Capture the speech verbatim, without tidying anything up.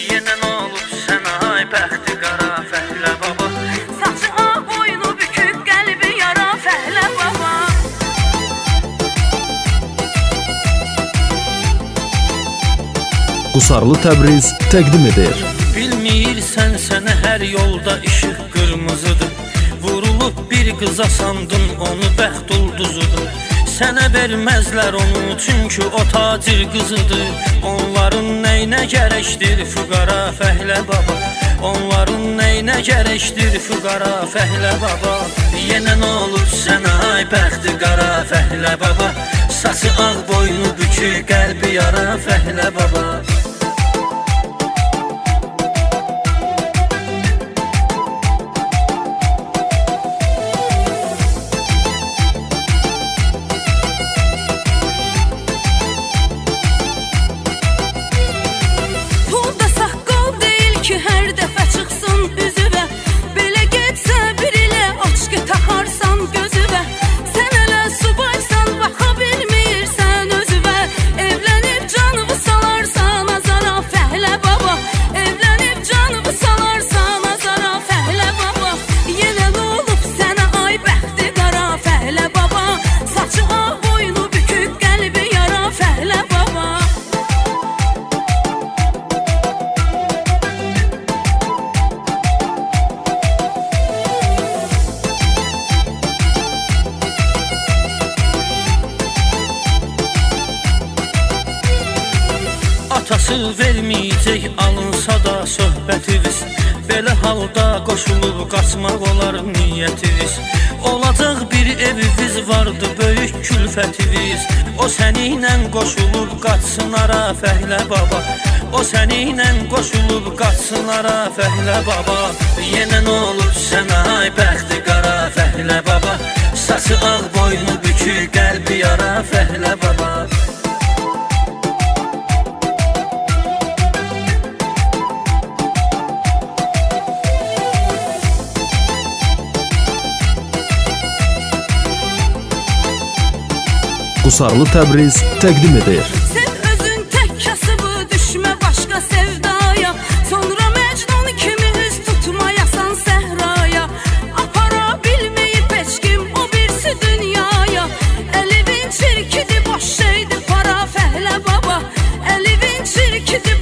Yenə nə olub sənə ay bəxti qara fəhlə baba. Saçı ağ boynu bükük qəlbi yara fəhlə baba. Qusarlı Təbriz təqdim edir. Bilmirsən sənə hər yolda işıq qırmızıdır. Vurulub bir qıza sandın onu bəxt ulduzudur. Sənə verməzlər onu çünki o tacir qızıdır. Onların nəyinə gərəkdir füqara fəhlə baba. Onların nəyinə gərəkdir füqara fəhlə baba. Yenə nə olub sənə ay bəxti qara fəhlə baba. Saçı ağ boynu bükük qəlbi yara fəhlə baba. Hər dəfə çıxsın üzüvə, belə getsə bir ilə açqı taxarsan gözüvə. Sən elə subaysan, baxa bilmirsən özüvə. Evlənib canımı salarsan azara fəhlə baba. Evlənib canımı salarsan azara fəhlə baba. Yenə nə olub sənə ay bəxti qara fəhlə baba. Saçı ağ boynu bükük qəlbi yara fəhlə baba. Atası verməyəcək alınsa da söhbətiniz. Belə halda qoşulub qaçmaq olar niyyətiniz. Olacaq bir eviniz vardı böyük külfətiniz. O səninlə qoşulub qaçsın ara fəhlə baba. O səninlə qoşulub qaçsın ara fəhlə baba. Yenə nə olub sənə ay bəxti qara fəhlə baba. Saçı ağ boynu bükük qəlbi yara fəhlə baba. Qusarlı Təbriz təqdim edir. Sən özün tək kasıbı düşmə başqa sevdaya. Sonra Məcnun kimi üz tutmayasan səhraya. Apara bilməyib heç kim o birisi dünyaya. Əlivin çirkidir boş şeydir para fəhlə baba. Əlivin çirkidir